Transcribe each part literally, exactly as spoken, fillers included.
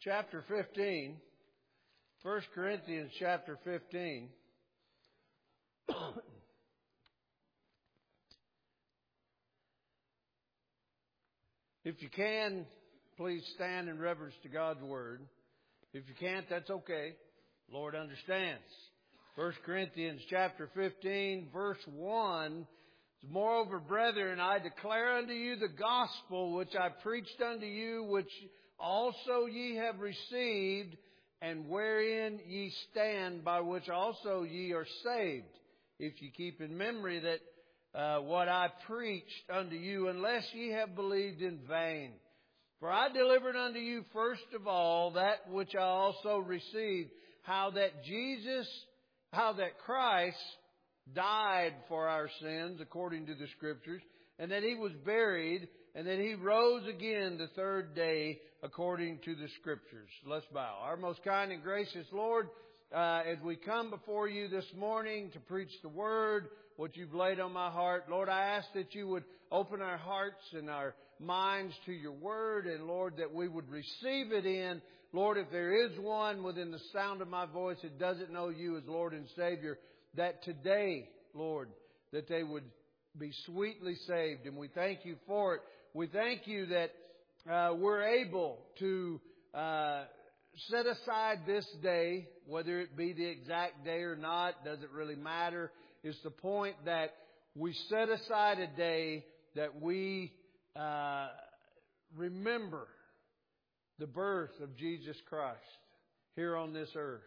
chapter fifteen, First Corinthians chapter fifteen. If you can, please stand in reverence to God's Word. If you can't, that's okay. Lord understands. First Corinthians chapter fifteen, verse one. Moreover, brethren, I declare unto you the gospel which I preached unto you, which also ye have received, and wherein ye stand, by which also ye are saved, if ye keep in memory that uh, what I preached unto you, unless ye have believed in vain. For I delivered unto you first of all that which I also received, how that Jesus, how that Christ died for our sins according to the Scriptures, and that He was buried, and that He rose again the third day according to the Scriptures. Let's bow. Our most kind and gracious Lord, uh, as we come before you this morning to preach the Word, what you've laid on my heart, Lord, I ask that you would open our hearts and our minds to your Word, and Lord, that we would receive it in. Lord, if there is one within the sound of my voice that doesn't know you as Lord and Savior, that today, Lord, that they would be sweetly saved. And we thank you for it. We thank you that uh, we're able to uh, set aside this day, whether it be the exact day or not, doesn't really matter. It's the point that we set aside a day that we uh, remember the birth of Jesus Christ here on this earth.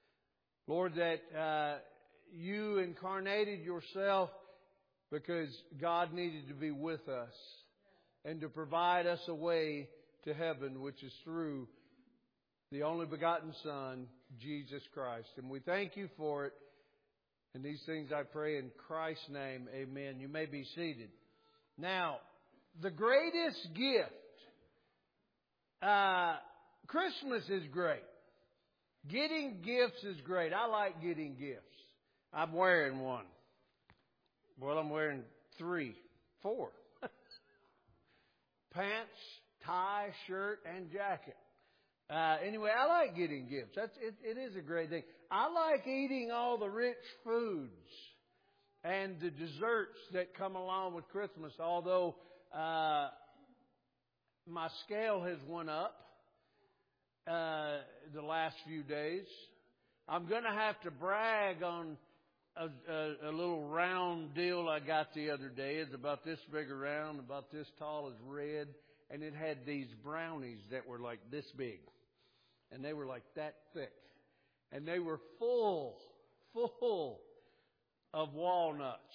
Lord, that uh, you incarnated yourself because God needed to be with us and to provide us a way to heaven, which is through the only begotten Son, Jesus Christ. And we thank you for it. And these things I pray in Christ's name. Amen. You may be seated. Now, the greatest gift. Uh, Christmas is great. Getting gifts is great. I like getting gifts. I'm wearing one. Well, I'm wearing three, four. Pants, tie, shirt, and jacket. Uh, anyway, I like getting gifts. That's it, it is a great thing. I like eating all the rich foods and the desserts that come along with Christmas. Although uh, my scale has went up uh, the last few days, I'm going to have to brag on A, a, a little round deal I got the other day. It's about this big around, about this tall, as red, and it had these brownies that were like this big, and they were like that thick, and they were full, full of walnuts.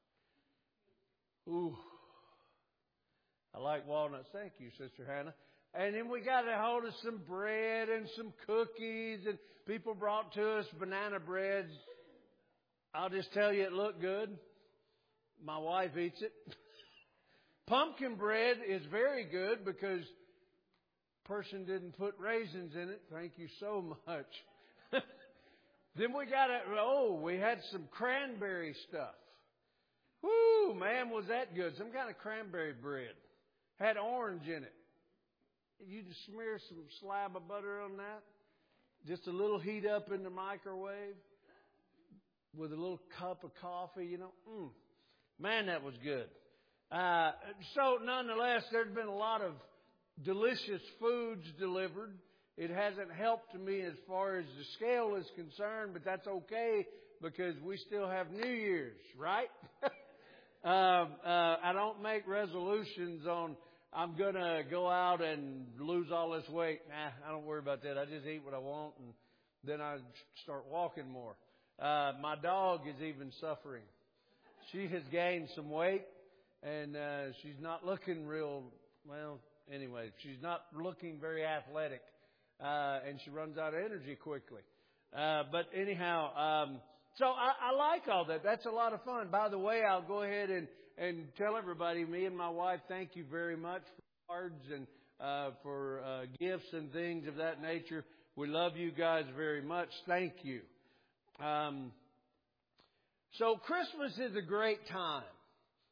Ooh, I like walnuts. Thank you, Sister Hannah. And then we got a hold of some bread and some cookies, and people brought to us banana bread. I'll just tell you, it looked good. My wife eats it. Pumpkin bread is very good because person didn't put raisins in it. Thank you so much. Then we got a, oh, we had some cranberry stuff. Whoo, man, was that good. Some kind of cranberry bread. Had orange in it. You just smear some slab of butter on that. Just a little heat up in the microwave. With a little cup of coffee, you know. Mm. Man, that was good. Uh, so, nonetheless, there's been a lot of delicious foods delivered. It hasn't helped me as far as the scale is concerned, but that's okay because we still have New Year's, right? uh, uh, I don't make resolutions on I'm going to go out and lose all this weight. Nah, I don't worry about that. I just eat what I want, and then I start walking more. Uh, my dog is even suffering. She has gained some weight, and uh, she's not looking real, well, anyway, she's not looking very athletic, uh, and she runs out of energy quickly. Uh, but anyhow, um, so I, I like all that. That's a lot of fun. By the way, I'll go ahead and, and tell everybody, me and my wife, thank you very much for cards and uh, for uh, gifts and things of that nature. We love you guys very much. Thank you. Um, so Christmas is a great time.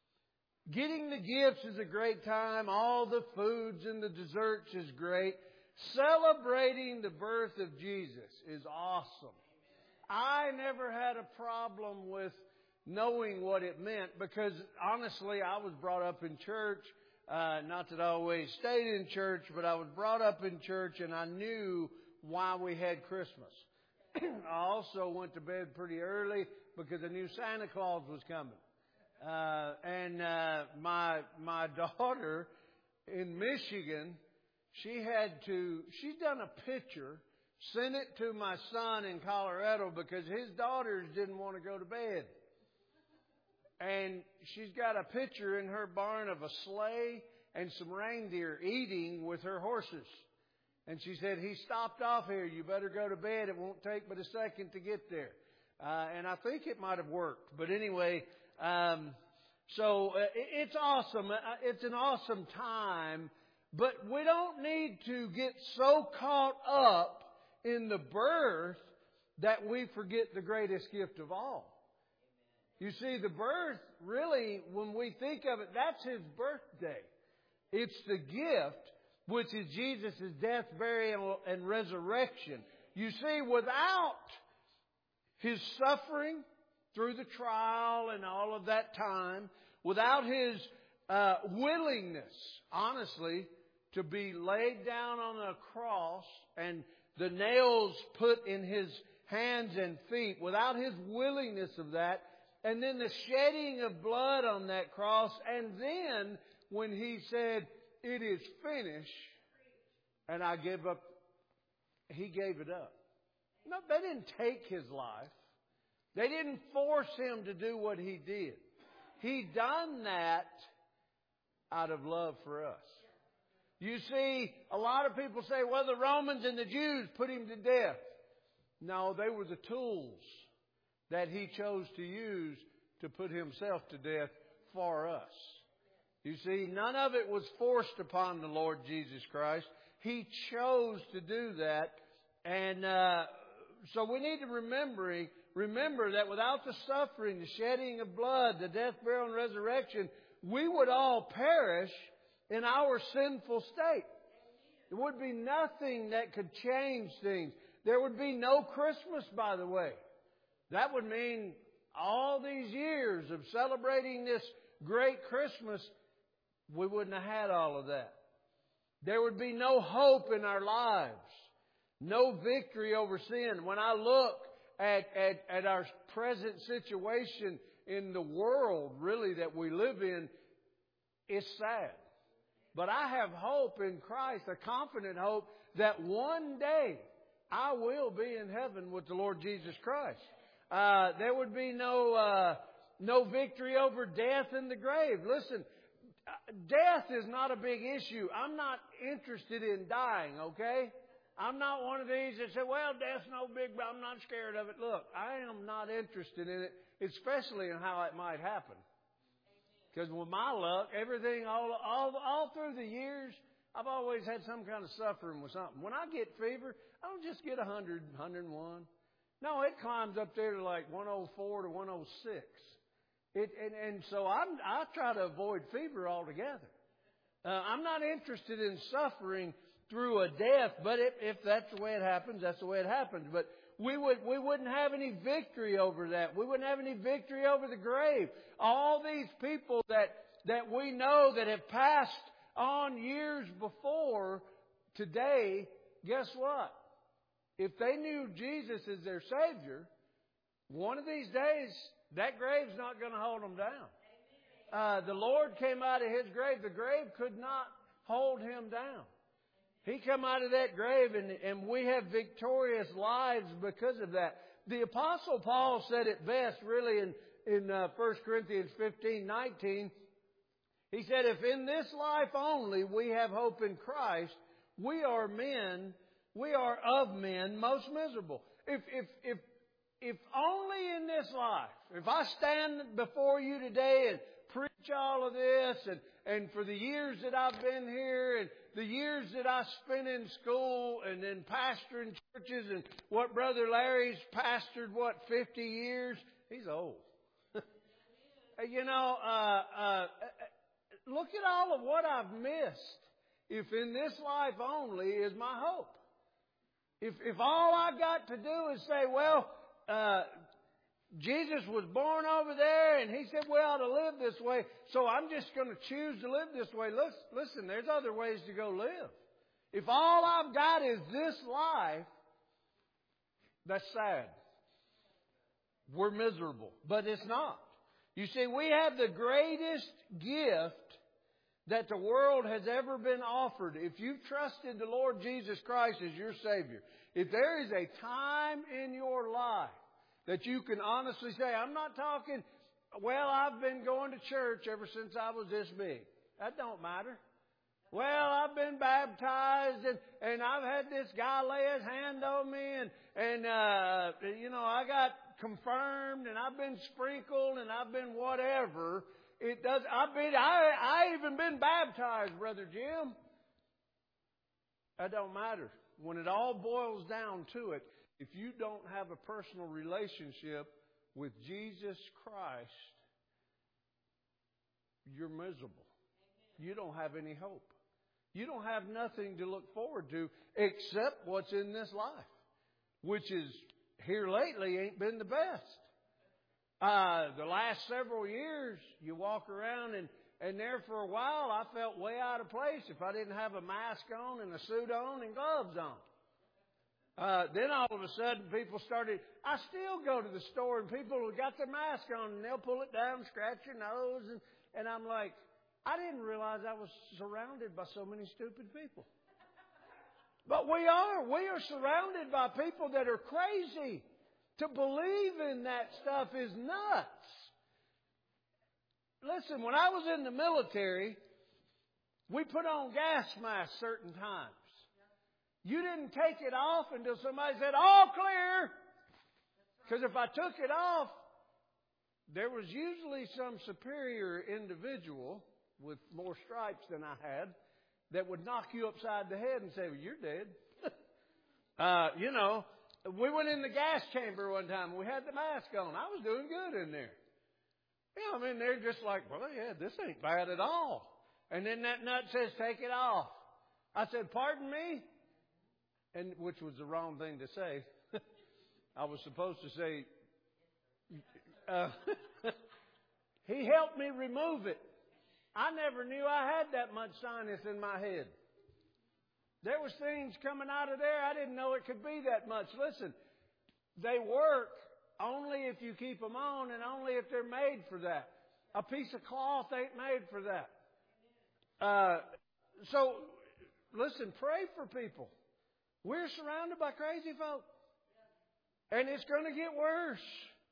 Getting the gifts is a great time. All the foods and the desserts is great. Celebrating the birth of Jesus is awesome. I never had a problem with knowing what it meant because, honestly, I was brought up in church. Uh, not that I always stayed in church, but I was brought up in church and I knew why we had Christmas. I also went to bed pretty early because I knew Santa Claus was coming. Uh, and uh, my my daughter in Michigan, she had to, she's done a picture, sent it to my son in Colorado because his daughters didn't want to go to bed. And she's got a picture in her barn of a sleigh and some reindeer eating with her horses. And she said, he stopped off here. You better go to bed. It won't take but a second to get there. Uh, and I think it might have worked. But anyway, um, so uh, it's awesome. Uh, it's an awesome time. But we don't need to get so caught up in the birth that we forget the greatest gift of all. You see, the birth, really, when we think of it, that's His birthday. It's the gift, which is Jesus' death, burial, and resurrection. You see, without His suffering through the trial and all of that time, without His uh, willingness, honestly, to be laid down on a cross and the nails put in His hands and feet, without His willingness of that, and then the shedding of blood on that cross, and then when He said, it is finished, and I give up, He gave it up. No, they didn't take His life. They didn't force Him to do what He did. He done that out of love for us. You see, a lot of people say, well, the Romans and the Jews put Him to death. No, they were the tools that He chose to use to put Himself to death for us. You see, none of it was forced upon the Lord Jesus Christ. He chose to do that. And uh, so we need to remember, remember that without the suffering, the shedding of blood, the death, burial, and resurrection, we would all perish in our sinful state. There would be nothing that could change things. There would be no Christmas, by the way. That would mean all these years of celebrating this great Christmas, we wouldn't have had all of that. There would be no hope in our lives. No victory over sin. When I look at, at, at our present situation in the world, really, that we live in, it's sad. But I have hope in Christ, a confident hope that one day I will be in heaven with the Lord Jesus Christ. Uh, there would be no uh, no victory over death in the grave. Listen, death is not a big issue. I'm not interested in dying, okay? I'm not one of these that say, well, death's no big, but I'm not scared of it. Look, I am not interested in it, especially in how it might happen. Because with my luck, everything, all, all, all through the years, I've always had some kind of suffering with something. When I get fever, I don't just get one hundred, one oh one. No, it climbs up there to like one oh four to one oh six. It, and, and so I'm, I try to avoid fever altogether. Uh, I'm not interested in suffering through a death, but if, if that's the way it happens, that's the way it happens. But we would we wouldn't have any victory over that. We wouldn't have any victory over the grave. All these people that that we know that have passed on years before today, guess what? If they knew Jesus as their Savior, one of these days, that grave's not going to hold them down. Uh, the Lord came out of His grave. The grave could not hold Him down. He came out of that grave, and, and we have victorious lives because of that. The Apostle Paul said it best, really, in, in uh, First Corinthians fifteen nineteen. He said, if in this life only we have hope in Christ, we are men, we are of men most miserable. If, if, if, if only in this life, if I stand before you today and preach all of this, and, and for the years that I've been here, and the years that I spent in school, and then pastoring churches, and what Brother Larry's pastored, what, fifty years? He's old. You know, uh, uh, look at all of what I've missed. if in this life only is my hope. If if all I got to do is say, well, uh, Jesus was born over there and He said we ought to live this way, so I'm just going to choose to live this way. Listen, listen, there's other ways to go live. If all I've got is this life, that's sad. We're miserable. But it's not. You see, we have the greatest gift that the world has ever been offered. If you've trusted the Lord Jesus Christ as your Savior, if there is a time in your life that you can honestly say, I'm not talking, well, I've been going to church ever since I was this big. That don't matter. Well, I've been baptized and, and I've had this guy lay his hand on me and, and uh, you know, I got confirmed and I've been sprinkled and I've been whatever. It does. I've been. I. I even been baptized, Brother Jim. That don't matter. When it all boils down to it, if you don't have a personal relationship with Jesus Christ, you're miserable. You don't have any hope. You don't have nothing to look forward to except what's in this life, which is here lately ain't been the best. Uh, the last several years, you walk around and, and there for a while, I felt way out of place if I didn't have a mask on and a suit on and gloves on. Uh, then all of a sudden, people started, I still go to the store and people have got their mask on and they'll pull it down, scratch your nose. And, and I'm like, I didn't realize I was surrounded by so many stupid people. But we are. We are surrounded by people that are crazy. To believe in that stuff is nuts. Listen, when I was in the military, we put on gas masks certain times. You didn't take it off until somebody said, all clear. Because if I took it off, there was usually some superior individual with more stripes than I had that would knock you upside the head and say, well, you're dead. uh, you know. We went in the gas chamber one time and we had the mask on. I was doing good in there. Yeah, I mean, they're just like, well, yeah, this ain't bad at all. And then that nut says, take it off. I said, pardon me? And which was the wrong thing to say. I was supposed to say, uh, he helped me remove it. I never knew I had that much sinus in my head. There was things coming out of there. I didn't know it could be that much. Listen, they work only if you keep them on and only if they're made for that. A piece of cloth ain't made for that. Uh, so, listen, pray for people. We're surrounded by crazy folk. And it's going to get worse.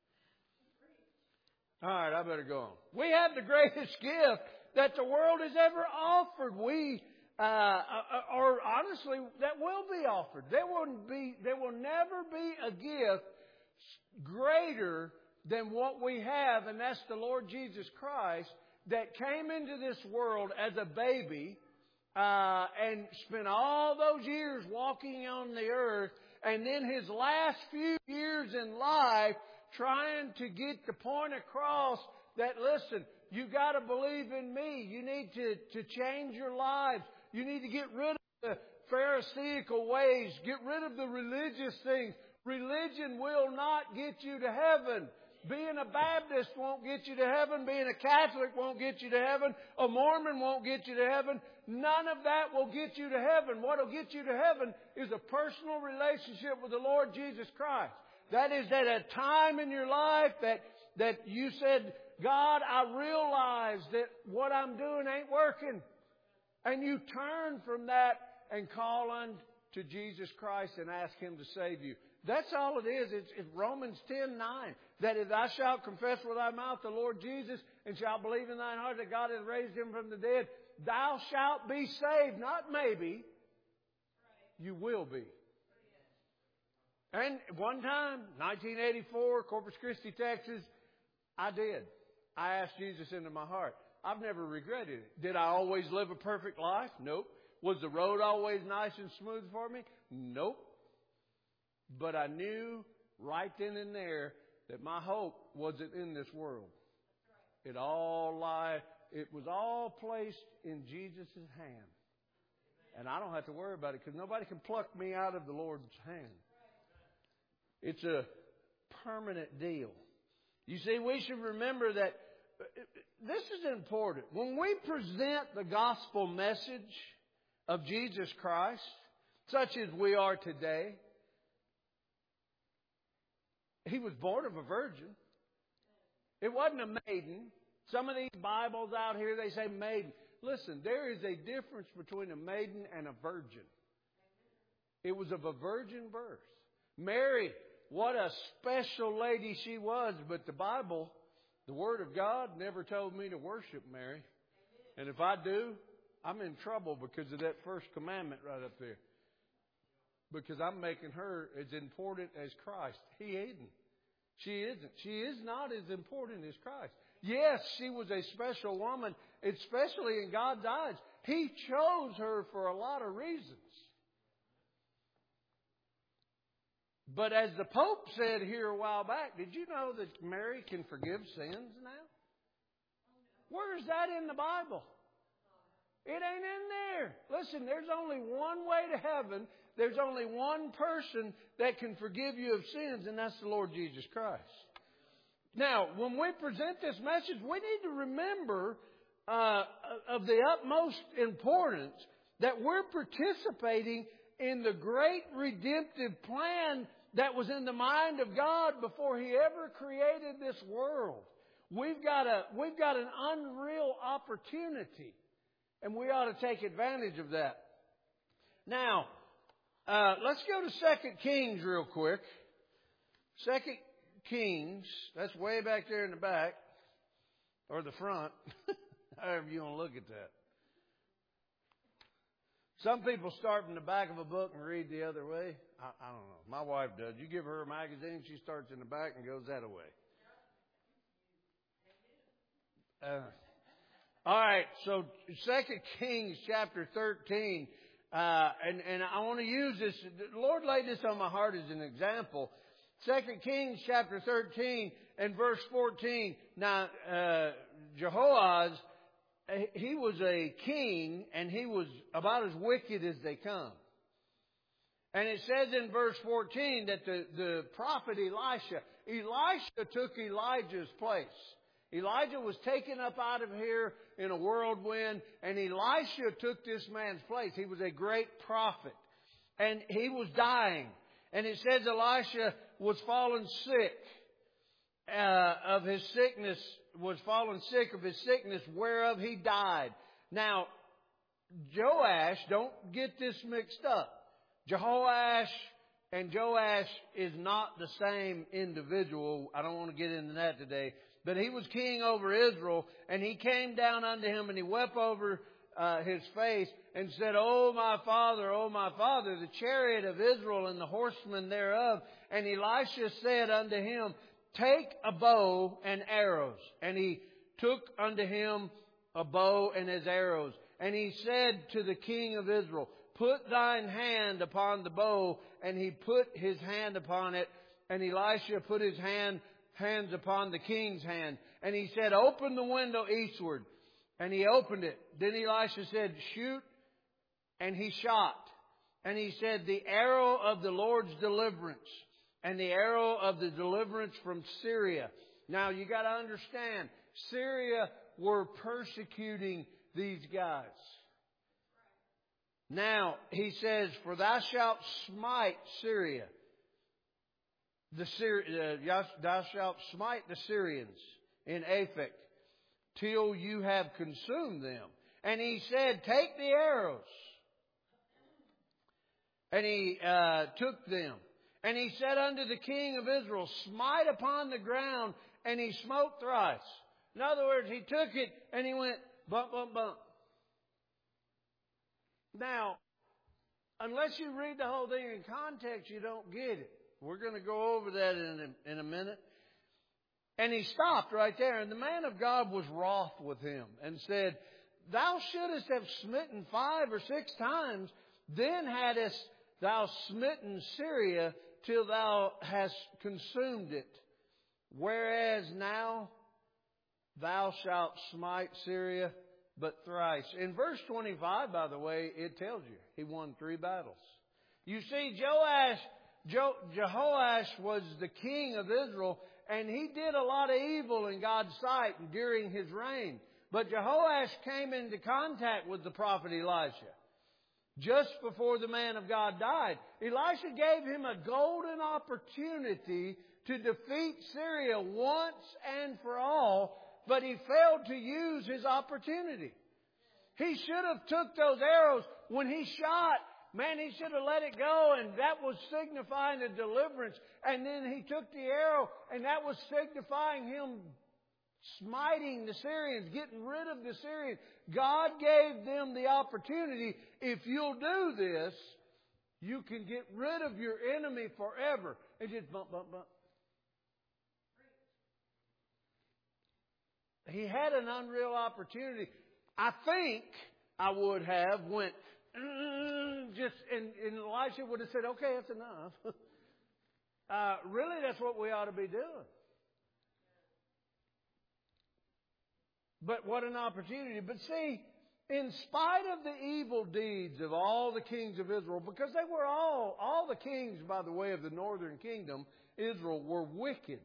All right, I better go on. We have the greatest gift that the world has ever offered. We Uh, or honestly, that will be offered. There will be, there will never be a gift greater than what we have, and that's the Lord Jesus Christ that came into this world as a baby uh, and spent all those years walking on the earth, and then His last few years in life trying to get the point across that, listen, you got to believe in me. You need to, to change your lives. You need to get rid of the Pharisaical ways. Get rid of the religious things. Religion will not get you to heaven. Being a Baptist won't get you to heaven. Being a Catholic won't get you to heaven. A Mormon won't get you to heaven. None of that will get you to heaven. What will get you to heaven is a personal relationship with the Lord Jesus Christ. That is at a time in your life that, that you said, God, I realize that what I'm doing ain't working. And you turn from that and call unto Jesus Christ and ask Him to save you. That's all it is. It's, it's Romans ten nine. That if thou shalt confess with thy mouth the Lord Jesus and shalt believe in thine heart that God hath raised Him from the dead, thou shalt be saved. Not maybe. You will be. And one time, nineteen eighty-four, Corpus Christi, Texas, I did. I asked Jesus into my heart. I've never regretted it. Did I always live a perfect life? Nope. Was the road always nice and smooth for me? Nope. But I knew right then and there that my hope wasn't in this world. It all lie, it was all placed in Jesus' hand. And I don't have to worry about it because nobody can pluck me out of the Lord's hand. It's a permanent deal. You see, we should remember that this is important. When we present the gospel message of Jesus Christ, such as we are today, He was born of a virgin. It wasn't a maiden. Some of these Bibles out here, they say maiden. Listen, there is a difference between a maiden and a virgin. It was of a virgin birth. Mary, what a special lady she was. But the Bible, the Word of God, never told me to worship Mary. And if I do, I'm in trouble because of that first commandment right up there. Because I'm making her as important as Christ. He isn't. She isn't. She is not as important as Christ. Yes, she was a special woman, especially in God's eyes. He chose her for a lot of reasons. But as the Pope said here a while back, did you know that Mary can forgive sins now? Where is that in the Bible? It ain't in there. Listen, there's only one way to heaven. There's only one person that can forgive you of sins, and that's the Lord Jesus Christ. Now, when we present this message, we need to remember uh, of the utmost importance that we're participating in the great redemptive plan that was in the mind of God before He ever created this world. We've got a we've got an unreal opportunity, and we ought to take advantage of that. Now, uh, let's go to Second Kings real quick. Second Kings, that's way back there in the back, or the front, however you want to look at that. Some people start from the back of a book and read the other way. I, I don't know. My wife does. You give her a magazine, she starts in the back and goes that way. Uh, all right, so Second Kings chapter thirteen, uh, and, and I want to use this. The Lord laid this on my heart as an example. Second Kings chapter thirteen and verse fourteen. Now, uh, Jehoahaz, he was a king, and he was about as wicked as they come. And it says in verse fourteen that the, the prophet Elisha, Elisha took Elijah's place. Elijah was taken up out of here in a whirlwind, and Elisha took this man's place. He was a great prophet, and he was dying. And it says Elisha was fallen sick uh, of his sickness, was fallen sick of his sickness, whereof he died. Now, Joash, don't get this mixed up. Jehoash and Joash is not the same individual. I don't want to get into that today. But he was king over Israel, and he came down unto him, and he wept over uh, his face, and said, "O my father, O my father, the chariot of Israel and the horsemen thereof." And Elisha said unto him, "Take a bow and arrows." And he took unto him a bow and his arrows. And he said to the king of Israel, "Put thine hand upon the bow." And he put his hand upon it. And Elisha put his hand hands upon the king's hand. And he said, "Open the window eastward." And he opened it. Then Elisha said, "Shoot." And he shot. And he said, "The arrow of the Lord's deliverance, and the arrow of the deliverance from Syria." Now you got to understand, Syria were persecuting these guys. Now he says, "For thou shalt smite Syria. The Syri- uh, thou shalt smite the Syrians in Aphek till you have consumed them." And he said, "Take the arrows." And he uh, took them. And he said unto the king of Israel, "Smite upon the ground." And he smote thrice. In other words, he took it and he went bump, bump, bump. Now, unless you read the whole thing in context, you don't get it. We're going to go over that in a, in a minute. And he stopped right there. And the man of God was wroth with him and said, "Thou shouldest have smitten five or six times, then hadst thou smitten Syria till thou hast consumed it. Whereas now thou shalt smite Syria but thrice. In verse twenty-five, by the way, it tells you he won three battles. You see, Joash, Jo, Jehoash was the king of Israel, and he did a lot of evil in God's sight during his reign. But Jehoash came into contact with the prophet Elisha just before the man of God died. Elisha gave him a golden opportunity to defeat Syria once and for all, but he failed to use his opportunity. He should have took those arrows when he shot. Man, he should have let it go, and that was signifying a deliverance. And then he took the arrow, and that was signifying him smiting the Syrians, getting rid of the Syrians. God gave them the opportunity. If you'll do this, you can get rid of your enemy forever. And just bump, bump, bump. He had an unreal opportunity. I think I would have went, mm, just, and, and Elisha would have said, okay, that's enough. uh, really, that's what we ought to be doing. But what an opportunity. But see, in spite of the evil deeds of all the kings of Israel, because they were all, all the kings, by the way, of the northern kingdom, Israel, were wicked.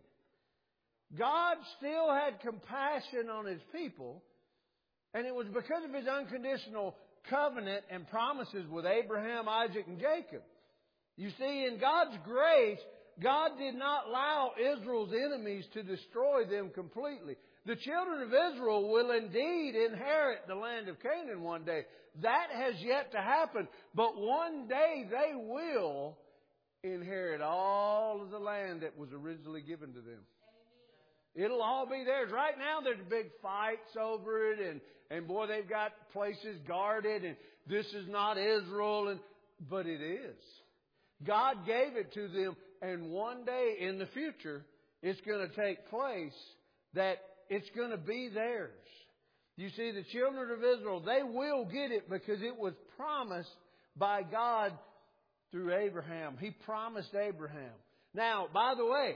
God still had compassion on His people, and it was because of His unconditional covenant and promises with Abraham, Isaac, and Jacob. You see, in God's grace, God did not allow Israel's enemies to destroy them completely. The children of Israel will indeed inherit the land of Canaan one day. That has yet to happen. But one day they will inherit all of the land that was originally given to them. It'll all be theirs. Right now there's big fights over it, and, and boy, they've got places guarded, and this is not Israel, and but it is. God gave it to them, and one day in the future, it's going to take place that it's going to be theirs. You see, the children of Israel, they will get it because it was promised by God through Abraham. He promised Abraham. Now, by the way,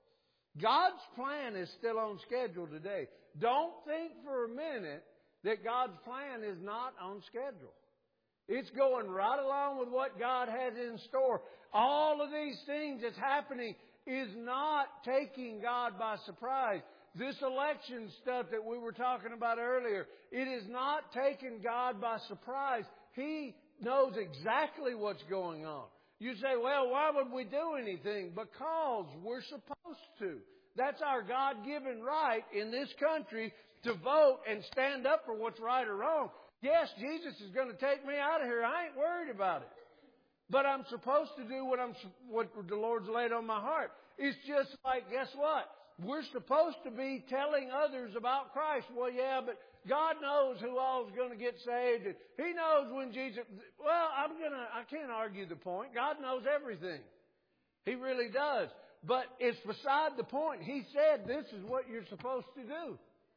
God's plan is still on schedule today. Don't think for a minute that God's plan is not on schedule. It's going right along with what God has in store. All of these things that's happening is not taking God by surprise. This election stuff that we were talking about earlier, it is not taking God by surprise. He knows exactly what's going on. You say, well, why would we do anything? Because we're supposed to. That's our God-given right in this country to vote and stand up for what's right or wrong. Yes, Jesus is going to take me out of here. I ain't worried about it. But I'm supposed to do what I'm what the Lord's laid on my heart. It's just like, guess what? We're supposed to be telling others about Christ. Well, yeah, but God knows who all is going to get saved. And He knows when Jesus... Well, I'm gonna, I can't argue the point. God knows everything. He really does. But it's beside the point. He said this is what you're supposed to do.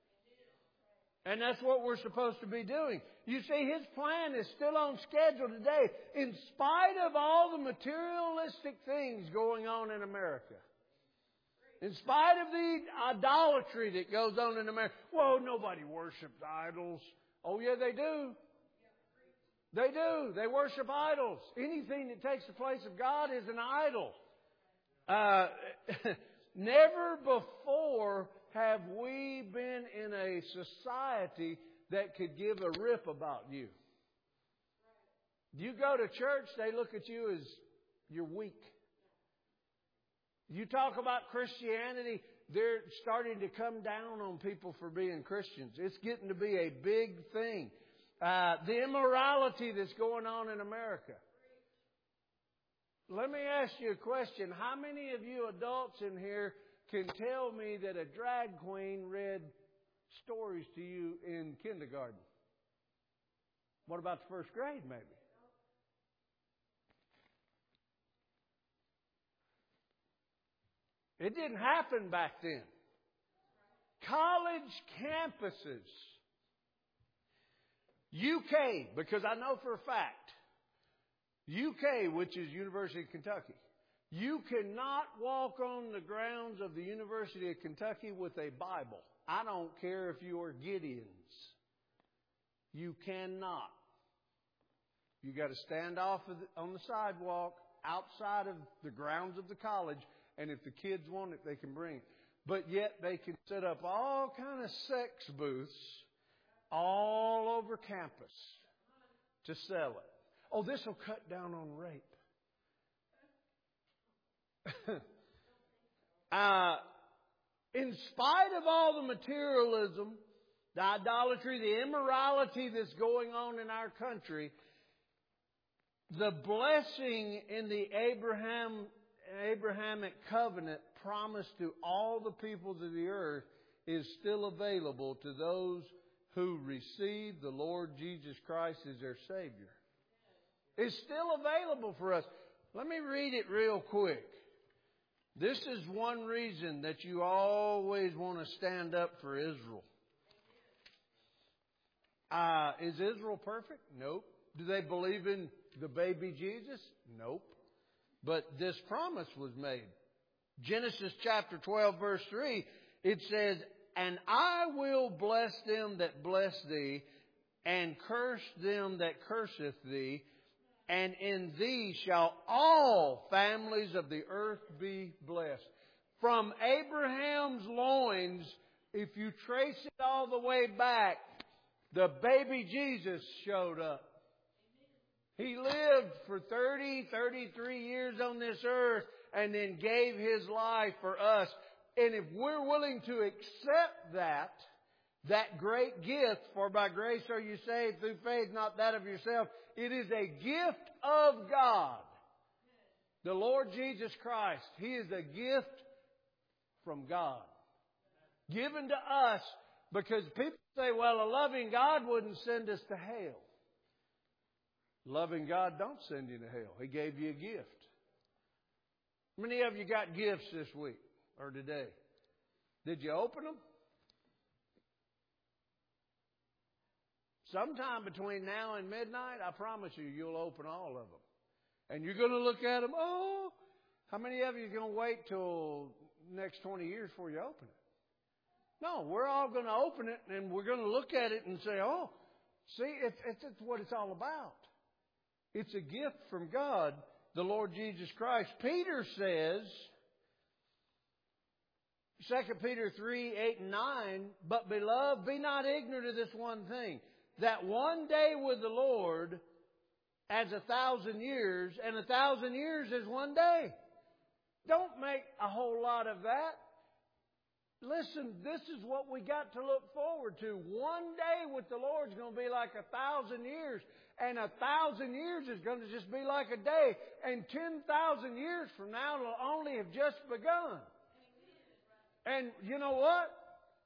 And that's what we're supposed to be doing. You see, His plan is still on schedule today, in spite of all the materialistic things going on in America. In spite of the idolatry that goes on in America. Whoa, nobody worships idols. Oh, yeah, they do. They do. They worship idols. Anything that takes the place of God is an idol. Uh, never before have we been in a society that could give a rip about you. You go to church, they look at you as you're weak. You talk about Christianity, they're starting to come down on people for being Christians. It's getting to be a big thing. Uh, the immorality that's going on in America. Let me ask you a question. How many of you adults in here can tell me that a drag queen read stories to you in kindergarten? What about the first grade, maybe? It didn't happen back then. College campuses. U K, because I know for a fact, U K, which is University of Kentucky, you cannot walk on the grounds of the University of Kentucky with a Bible. I don't care if you are Gideons. You cannot. You got to stand off of the, on the sidewalk outside of the grounds of the college, and if the kids want it, they can bring it. But yet they can set up all kind of sex booths all over campus to sell it. Oh, this will cut down on rape. uh, in spite of all the materialism, the idolatry, the immorality that's going on in our country, the blessing in the Abraham, Abrahamic covenant promised to all the peoples of the earth is still available to those who receive the Lord Jesus Christ as their Savior. It's still available for us. Let me read it real quick. This is one reason that you always want to stand up for Israel. Uh, is Israel perfect? Nope. Do they believe in the baby Jesus? Nope. But this promise was made. Genesis chapter twelve verse three, it says, "And I will bless them that bless thee, and curse them that curseth thee, and in thee shall all families of the earth be blessed." From Abraham's loins, if you trace it all the way back, the baby Jesus showed up. He lived for thirty, thirty-three years on this earth and then gave His life for us. And if we're willing to accept that, that great gift, for by grace are you saved through faith, not that of yourself. It is a gift of God. The Lord Jesus Christ, He is a gift from God. Given to us, because people say, well, a loving God wouldn't send us to hell. Loving God don't send you to hell. He gave you a gift. How many of you got gifts this week or today? Did you open them? Sometime between now and midnight, I promise you, you'll open all of them. And you're going to look at them, oh, how many of you are going to wait till next twenty years before you open it? No, we're all going to open it and we're going to look at it and say, oh, see, it's, it's, it's what it's all about. It's a gift from God, the Lord Jesus Christ. Peter says, Second Peter three, eight and nine, "But beloved, be not ignorant of this one thing, that one day with the Lord as a thousand years, and a thousand years is one day." Don't make a whole lot of that. Listen, this is what we got to look forward to. One day with the Lord is going to be like a thousand years. And a thousand years is going to just be like a day. And ten thousand years from now will only have just begun. And you know what?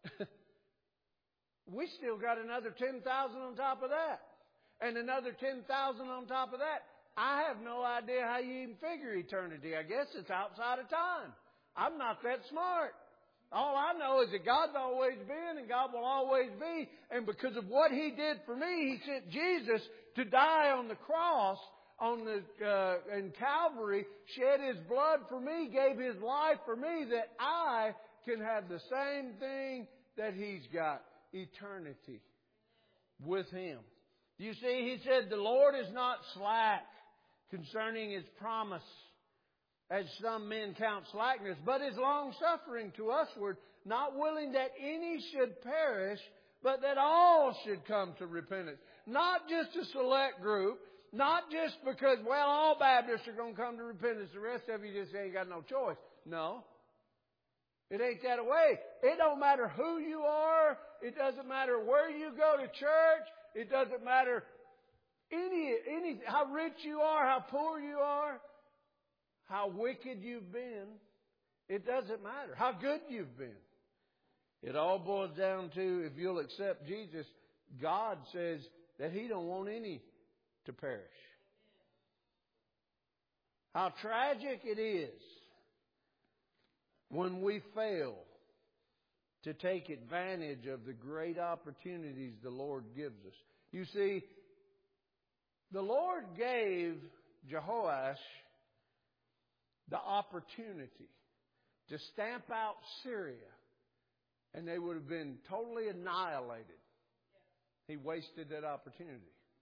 We still got another ten thousand on top of that. And another ten thousand on top of that. I have no idea how you even figure eternity. I guess it's outside of time. I'm not that smart. All I know is that God's always been and God will always be. And because of what He did for me, He sent Jesus to die on the cross on the uh, in Calvary, shed His blood for me, gave His life for me, that I can have the same thing that He's got, eternity with Him. You see, He said, "The Lord is not slack concerning His promise, as some men count slackness, but is long-suffering to usward, not willing that any should perish, but that all should come to repentance." Not just a select group, not just because, well, all Baptists are going to come to repentance. The rest of you just ain't got no choice. No. It ain't that way. It don't matter who you are. It doesn't matter where you go to church. It doesn't matter any, any, how rich you are, how poor you are, how wicked you've been. It doesn't matter how good you've been. It all boils down to, if you'll accept Jesus, God says that He don't want any to perish. How tragic it is when we fail to take advantage of the great opportunities the Lord gives us. You see, the Lord gave Jehoash the opportunity to stamp out Syria, and they would have been totally annihilated. He wasted that opportunity.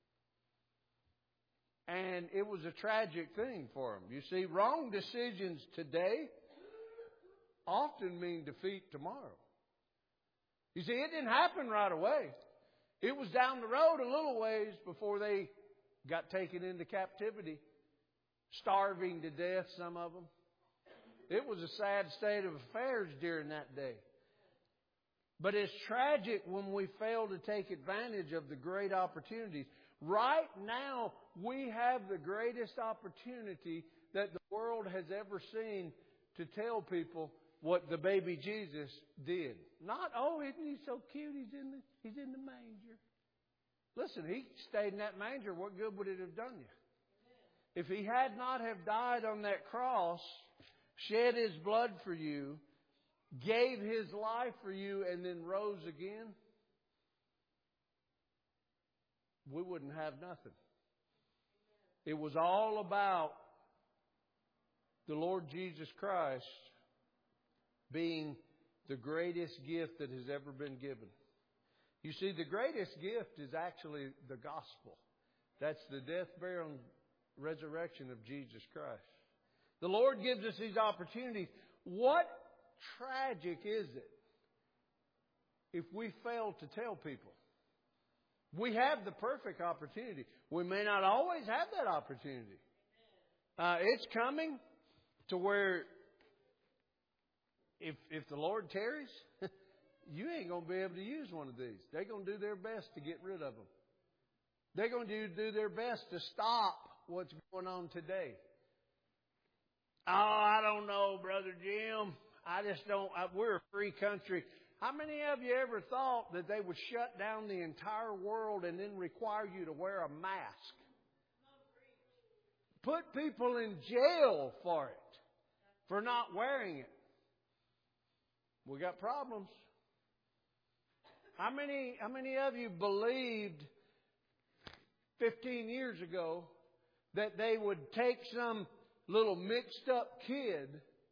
And it was a tragic thing for him. You see, wrong decisions today often mean defeat tomorrow. You see, it didn't happen right away. It was down the road a little ways before they got taken into captivity, starving to death, some of them. It was a sad state of affairs during that day. But it's tragic when we fail to take advantage of the great opportunities. Right now, we have the greatest opportunity that the world has ever seen to tell people what the baby Jesus did. Not, oh, isn't he so cute? He's in the, he's in the manger. Listen, he stayed in that manger. What good would it have done you? If he had not have died on that cross, shed his blood for you, gave his life for you, and then rose again, we wouldn't have nothing. It was all about the Lord Jesus Christ being the greatest gift that has ever been given. You see, the greatest gift is actually the gospel. That's the death, burial, and resurrection of Jesus Christ. The Lord gives us these opportunities. What tragic is it if we fail to tell people? We have the perfect opportunity. We may not always have that opportunity. Uh, it's coming to where if if the Lord tarries, you ain't going to be able to use one of these. They're going to do their best to get rid of them. They're going to do their best to stop what's going on today. Oh, I don't know, Brother Jim. I just don't. I, we're a free country. How many of you ever thought that they would shut down the entire world and then require you to wear a mask? Put people in jail for it, for not wearing it. We got problems. How many, how many of you believed fifteen years ago that they would take some little mixed up kid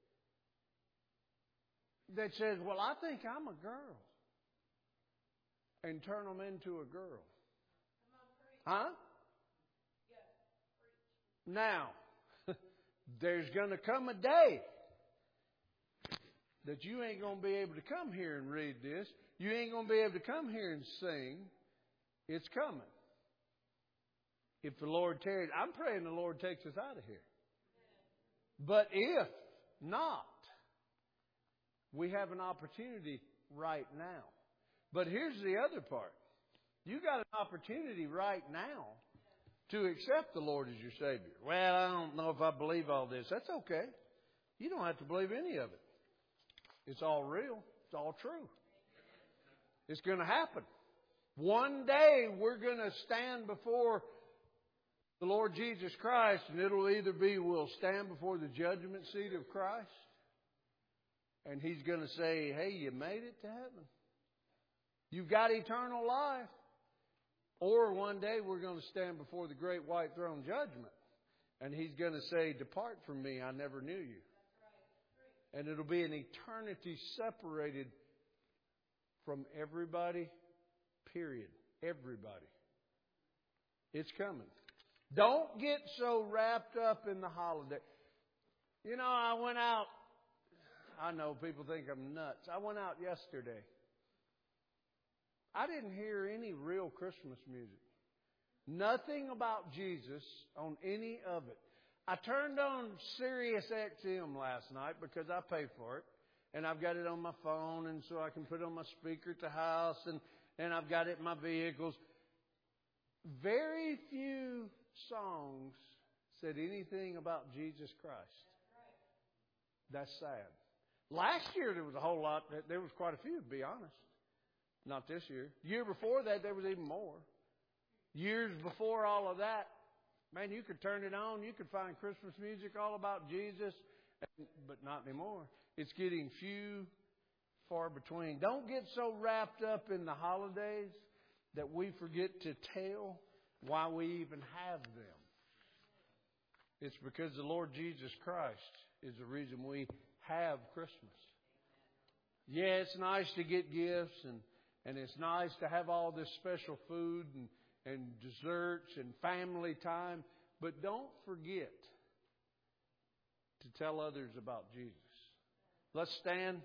that says, well, I think I'm a girl, and turn them into a girl? Huh? Now, there's going to come a day that you ain't going to be able to come here and read this. You ain't going to be able to come here and sing. It's coming. If the Lord tarries, I'm praying the Lord takes us out of here. But if not, we have an opportunity right now. But here's the other part. You got an opportunity right now to accept the Lord as your Savior. Well, I don't know if I believe all this. That's okay. You don't have to believe any of it. It's all real. It's all true. It's going to happen. One day we're going to stand before the Lord Jesus Christ, and it'll either be we'll stand before the judgment seat of Christ, and He's going to say, hey, you made it to heaven. You've got eternal life. Or one day we're going to stand before the great white throne judgment, and He's going to say, depart from me, I never knew you. And it'll be an eternity separated from everybody, period. Everybody. It's coming. Don't get so wrapped up in the holiday. You know, I went out. I know people think I'm nuts. I went out yesterday. I didn't hear any real Christmas music. Nothing about Jesus on any of it. I turned on Sirius X M last night because I pay for it. And I've got it on my phone, and so I can put it on my speaker at the house, and, and I've got it in my vehicles. Very few songs said anything about Jesus Christ. That's sad. Last year there was a whole lot. There was quite a few, to be honest. Not this year. Year before that, there was even more. Years before all of that, man, you could turn it on. You could find Christmas music all about Jesus, but not anymore. It's getting few, far between. Don't get so wrapped up in the holidays that we forget to tell why we even have them. It's because the Lord Jesus Christ is the reason we have Christmas. Yeah, it's nice to get gifts and And it's nice to have all this special food and, and desserts and family time. But don't forget to tell others about Jesus. Let's stand.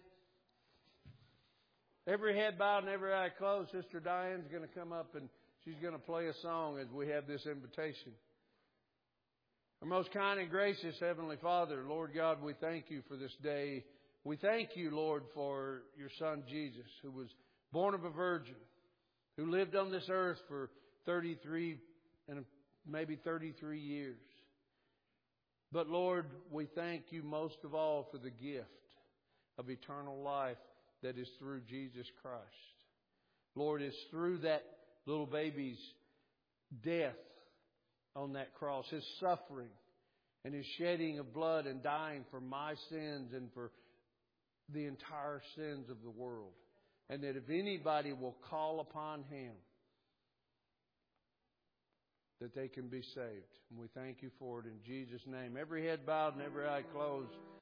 Every head bowed and every eye closed. Sister Diane's going to come up and she's going to play a song as we have this invitation. Our most kind and gracious Heavenly Father, Lord God, we thank you for this day. We thank you, Lord, for your Son Jesus, who was born of a virgin, who lived on this earth for thirty-three and maybe thirty-three years. But Lord, we thank you most of all for the gift of eternal life that is through Jesus Christ. Lord, it's through that little baby's death on that cross, His suffering and His shedding of blood and dying for my sins and for the entire sins of the world. And that if anybody will call upon Him, that they can be saved. And we thank you for it in Jesus' name. Every head bowed and every eye closed.